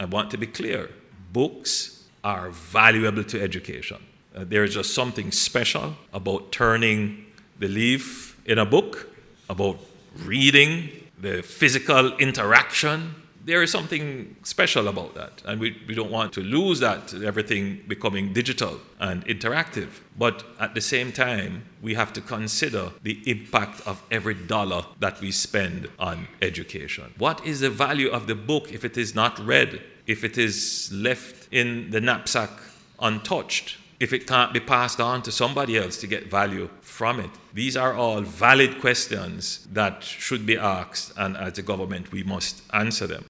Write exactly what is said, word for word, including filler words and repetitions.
I want to be clear. Books are valuable to education. Uh, there is just something special about turning the leaf in a book, about reading, the physical interaction. There is something special about that. And we, we don't want to lose that, everything becoming digital and interactive. But at the same time, we have to consider the impact of every dollar that we spend on education. What is the value of the book if it is not read, if it is left in the knapsack untouched, if it can't be passed on to somebody else to get value from it? These are all valid questions that should be asked, and as a government, we must answer them.